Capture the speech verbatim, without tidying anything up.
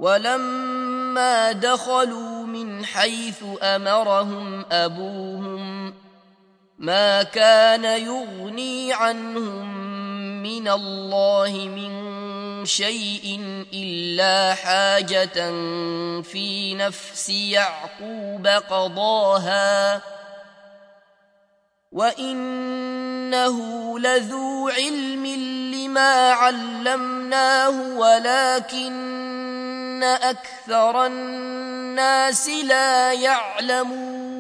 ولما دخلوا من حيث أمرهم أبوهم ما كان يغني عنهم من الله من شيء إلا حاجة في نفس يعقوب قضاها وإنه لذو علم لما علمناه ولكن أكثر الناس لا يعلمون